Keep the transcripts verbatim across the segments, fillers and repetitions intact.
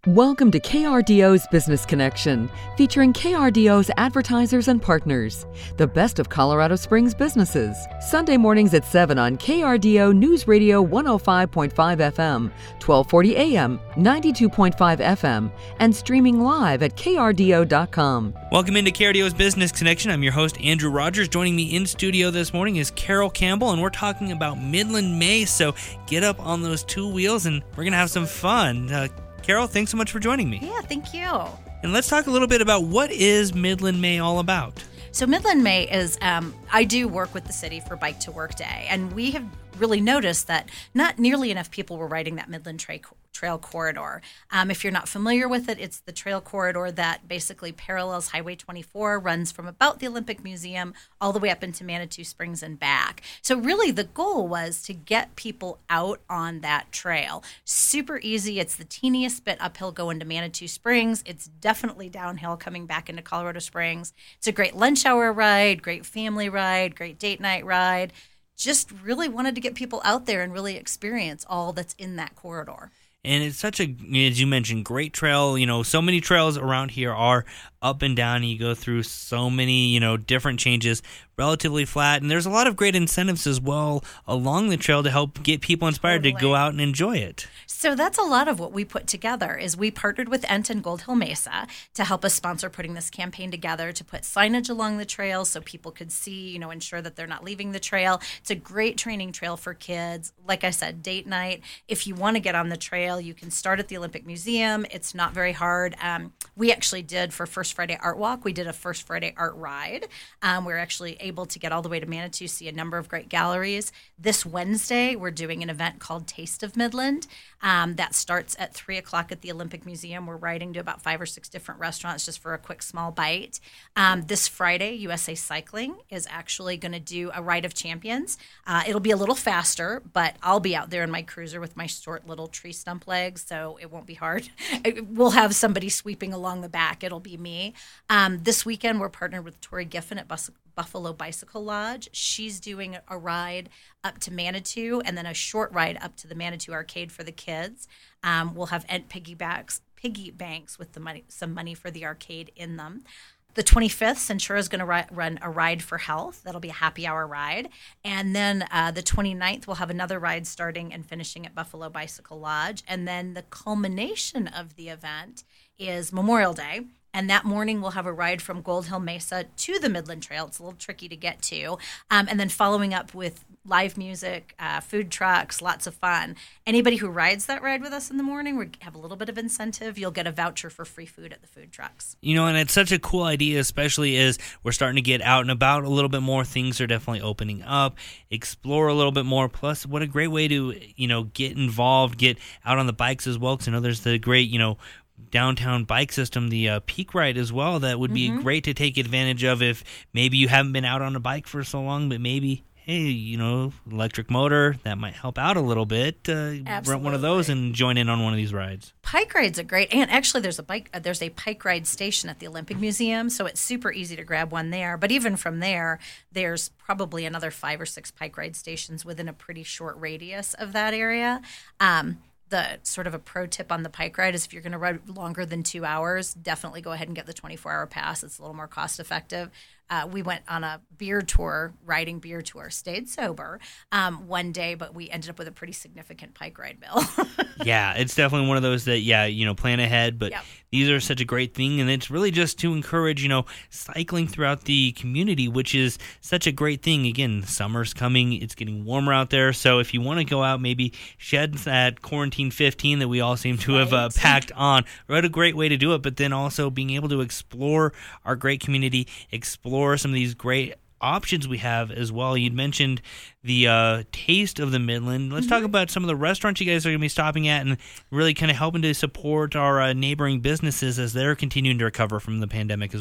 Welcome to K R D O's Business Connection, featuring K R D O's advertisers and partners, the best of Colorado Springs businesses. Sunday mornings at seven on K R D O News Radio one oh five point five F M, twelve forty A M, ninety-two point five F M, and streaming live at K R D O dot com. Welcome into K R D O's Business Connection. I'm your host, Andrew Rogers. Joining me in studio this morning is Carol Campbell, and we're talking about Midland May. So get up on those two wheels, and we're going to have some fun. Uh, Carol, thanks so much for joining me. Yeah, thank you. And let's talk a little bit about what is Midland May all about. So Midland May is, um, I do work with the city for Bike to Work Day, and we have really noticed that not nearly enough people were riding that Midland Trail Trail corridor. Um, if you're not familiar with it, it's the trail corridor that basically parallels Highway twenty-four, runs from about the Olympic Museum all the way up into Manitou Springs and back. So really the goal was to get people out on that trail. Super easy. It's the teeniest bit uphill going to Manitou Springs. It's definitely downhill coming back into Colorado Springs. It's a great lunch hour ride, great family ride, great date night ride. Just really wanted to get people out there and really experience all that's in that corridor. And it's such a, as you mentioned, great trail. You know, so many trails around here are up and down. You go through so many, you know, different changes, relatively flat. And there's a lot of great incentives as well along the trail to help get people inspired totally. to go out and enjoy it. So that's a lot of what we put together is we partnered with Ent and Gold Hill Mesa to help us sponsor putting this campaign together to put signage along the trail so people could see, you know, ensure that they're not leaving the trail. It's a great training trail for kids. Like I said, date night. If you want to get on the trail, you can start at the Olympic Museum. It's not very hard. Um, we actually did for First Friday Art Walk, we did a First Friday Art Ride. Um, we were actually able to get all the way to Manitou, see a number of great galleries. This Wednesday, we're doing an event called Taste of Midland. Um, that starts at three o'clock at the Olympic Museum. We're riding to about five or six different restaurants just for a quick small bite. Um, this Friday, U S A Cycling is actually going to do a Ride of Champions. Uh, it'll be a little faster, but I'll be out there in my cruiser with my short little tree stump legs, so it won't be hard. We'll have somebody sweeping along the back. It'll be me. Um, this weekend, we're partnered with Tori Giffen at Bus- Buffalo Bicycle Lodge. She's doing a ride up to Manitou and then a short ride up to the Manitou Arcade for the kids. Um, we'll have Ent piggybacks, piggy banks with the money, some money for the arcade in them. The twenty-fifth, Centura is going to ri- run a Ride for Health. That'll be a happy hour ride. And then uh, the twenty-ninth, we'll have another ride starting and finishing at Buffalo Bicycle Lodge. And then the culmination of the event is Memorial Day. And that morning, we'll have a ride from Gold Hill Mesa to the Midland Trail. It's a little tricky to get to. Um, and then following up with live music, uh, food trucks, lots of fun. Anybody who rides that ride with us in the morning, we have a little bit of incentive. You'll get a voucher for free food at the food trucks. You know, and it's such a cool idea, especially as we're starting to get out and about a little bit more. Things are definitely opening up, explore a little bit more. Plus, what a great way to, you know, get involved, get out on the bikes as well. Because I know there's the great, you know, downtown bike system, the uh, Peak Ride as well, that would be mm-hmm. great to take advantage of if maybe you haven't been out on a bike for so long, but maybe, hey, you know, electric motor, that might help out a little bit. Uh, rent one of those and join in on one of these rides. Pike rides are great, and actually there's a bike, uh, there's a pike ride station at the Olympic Museum, so it's super easy to grab one there. But even from there, there's probably another five or six pike ride stations within a pretty short radius of that area. Um, The sort of a pro tip on the pike ride is if you're going to ride longer than two hours, definitely go ahead and get the twenty-four hour pass. It's a little more cost effective. Uh, we went on a beer tour, riding beer tour, stayed sober um, one day, but we ended up with a pretty significant pike ride bill. Yeah, it's definitely one of those that, yeah, you know, plan ahead, but yep. These are such a great thing, and it's really just to encourage, you know, cycling throughout the community, which is such a great thing. Again, summer's coming, it's getting warmer out there, so if you want to go out, maybe shed that quarantine fifteen that we all seem to have uh, packed on. What a great way to do it, but then also being able to explore our great community, explore some of these great options we have as well. You'd mentioned the uh, Taste of the Midland. Let's mm-hmm. talk about some of the restaurants you guys are going to be stopping at and really kind of helping to support our uh, neighboring businesses as they're continuing to recover from the pandemic as well.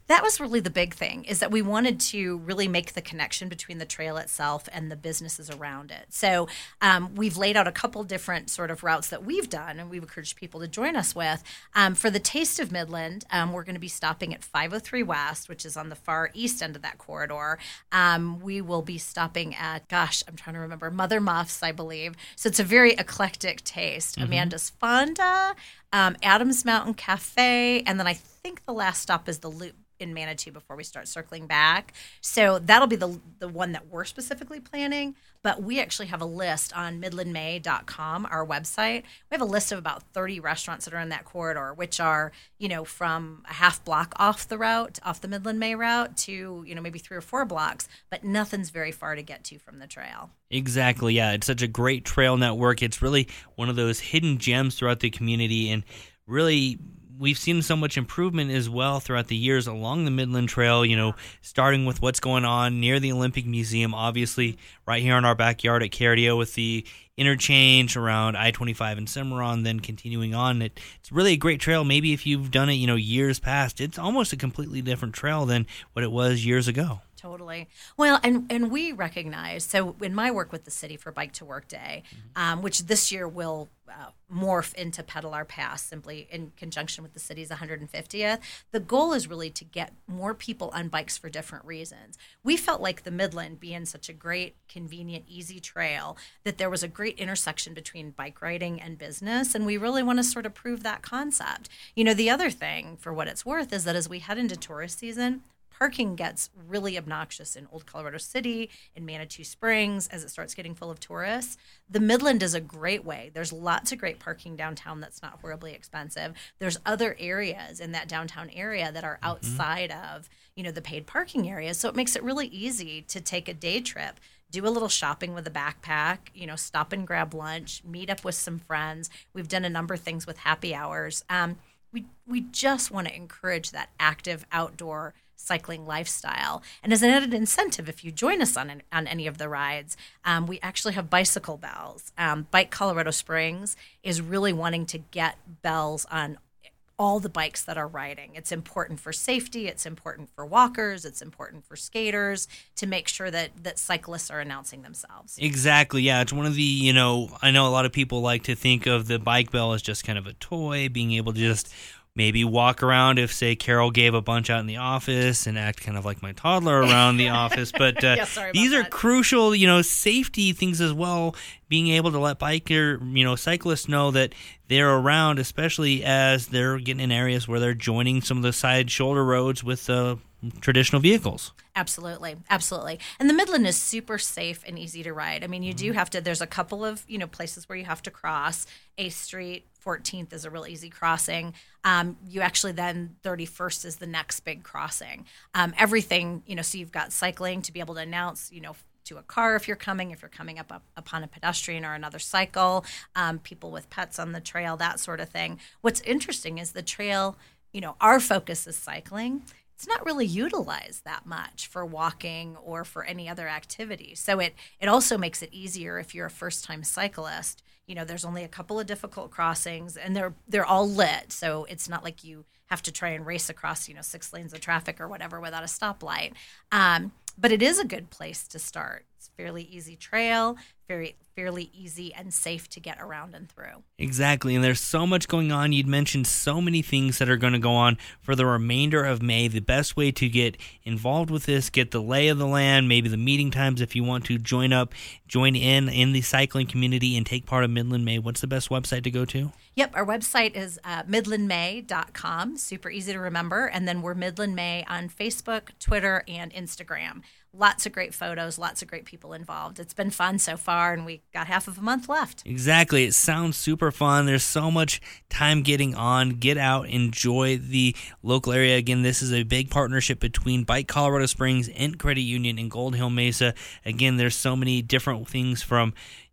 That was really the big thing, is that we wanted to really make the connection between the trail itself and the businesses around it. So um, we've laid out a couple different sort of routes that we've done, and we've encouraged people to join us with. Um, for the Taste of Midland, um, we're going to be stopping at five oh three West, which is on the far east end of that corridor. Um, we will be stopping at, gosh, I'm trying to remember, Mother Muff's, I believe. So it's a very eclectic taste. Mm-hmm. Amanda's Fonda, um, Adams Mountain Cafe, and then I think the last stop is the Loop in Manitou before we start circling back. So that'll be the the one that we're specifically planning. But we actually have a list on midland may dot com, our website. We have a list of about thirty restaurants that are in that corridor, which are, you know, from a half block off the route, off the Midland May route to, you know, maybe three or four blocks, but nothing's very far to get to from the trail. Exactly. Yeah. It's such a great trail network. It's really one of those hidden gems throughout the community, and really we've seen so much improvement as well throughout the years along the Midland Trail, you know, starting with what's going on near the Olympic Museum, obviously right here in our backyard at K R D O with the interchange around I twenty-five and Cimarron, then continuing on. It, it's really a great trail. Maybe if you've done it, you know, years past, it's almost a completely different trail than what it was years ago. Totally. Well, and, and we recognize, so in my work with the city for Bike to Work Day, mm-hmm. um, which this year will uh, morph into Pedal Our Pass simply in conjunction with the city's one hundred fiftieth, the goal is really to get more people on bikes for different reasons. We felt like the Midland, being such a great, convenient, easy trail, that there was a great intersection between bike riding and business, and we really want to sort of prove that concept. You know, the other thing, for what it's worth, is that as we head into tourist season, parking gets really obnoxious in Old Colorado City, in Manitou Springs, as it starts getting full of tourists. The Midland is a great way. There's lots of great parking downtown that's not horribly expensive. There's other areas in that downtown area that are outside mm-hmm. of, you know, the paid parking areas. So it makes it really easy to take a day trip, do a little shopping with a backpack, you know, stop and grab lunch, meet up with some friends. We've done a number of things with happy hours. Um, we we just want to encourage that active outdoor cycling lifestyle. And as an added incentive, if you join us on an, on any of the rides, um, we actually have bicycle bells. Um, Bike Colorado Springs is really wanting to get bells on all the bikes that are riding. It's important for safety. It's important for walkers. It's important for skaters to make sure that, that cyclists are announcing themselves. Exactly. Yeah. It's one of the, you know, I know a lot of people like to think of the bike bell as just kind of a toy, being able to just maybe walk around if, say, Carol gave a bunch out in the office and act kind of like my toddler around the office. But uh, yeah, these are that. crucial, you know, safety things as well, being able to let biker, you know, cyclists know that they're around, especially as they're getting in areas where they're joining some of the side shoulder roads with uh, traditional vehicles. Absolutely. Absolutely. And the Midland is super safe and easy to ride. I mean, you do have to, there's a couple of, you know, places where you have to cross. eighth Street, fourteenth is a real easy crossing. Um, you actually then, thirty-first is the next big crossing. Um, everything, you know, so you've got cycling to be able to announce, you know, to a car if you're coming, if you're coming up, up upon a pedestrian or another cycle, um, people with pets on the trail, that sort of thing. What's interesting is the trail, you know, our focus is cycling. It's not really utilized that much for walking or for any other activity. So it it also makes it easier if you're a first-time cyclist. You know, there's only a couple of difficult crossings, and they're they're all lit. So it's not like you have to try and race across, you know, six lanes of traffic or whatever without a stoplight. Um, but it is a good place to start. It's a fairly easy trail, very fairly easy and safe to get around and through. Exactly, and there's so much going on. You'd mentioned so many things that are going to go on for the remainder of May. The best way to get involved with this, get the lay of the land, maybe the meeting times if you want to join up, join in in the cycling community and take part of Midland May. What's the best website to go to? Yep, our website is uh, midland may dot com, super easy to remember, and then we're Midland May on Facebook, Twitter, and Instagram. Lots of great photos, lots of great people involved. It's been fun so far, and we got half of a month left. Exactly. It sounds super fun. There's so much time getting on. Get out, enjoy the local area. Again, this is a big partnership between Bike Colorado Springs and Credit Union and Gold Hill Mesa. Again, there's so many different things from,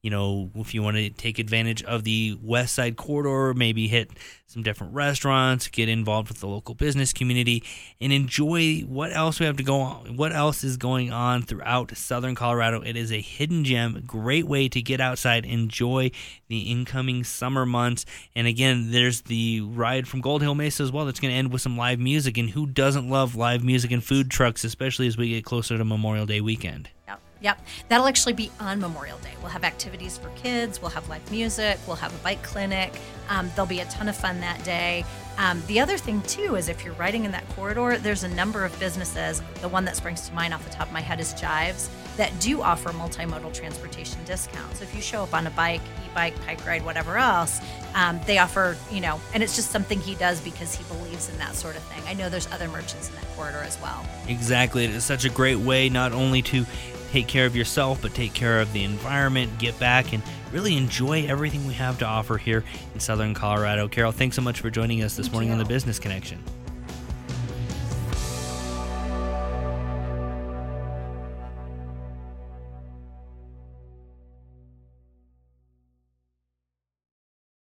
you know, if you want to take advantage of the West Side Corridor, maybe hit some different restaurants, get involved with the local business community, and enjoy what else we have to go on, what else is going on throughout Southern Colorado. It is a hidden gem, great way to get outside, enjoy the incoming summer months. And again, there's the ride from Gold Hill Mesa as well that's going to end with some live music, and who doesn't love live music and food trucks, especially as we get closer to Memorial Day weekend. Yep. Yep. That'll actually be on Memorial Day. We'll have activities for kids. We'll have live music. We'll have a bike clinic. Um, there'll be a ton of fun that day. Um, the other thing, too, is if you're riding in that corridor, there's a number of businesses. The one that springs to mind off the top of my head is Jives, that do offer multimodal transportation discounts. So if you show up on a bike, e-bike, bike ride, whatever else, um, they offer, you know, and it's just something he does because he believes in that sort of thing. I know there's other merchants in that corridor as well. Exactly. It is such a great way not only to take care of yourself, but take care of the environment, get back and really enjoy everything we have to offer here in Southern Colorado. Carol, thanks so much for joining us this Thank morning you. on the Business Connection.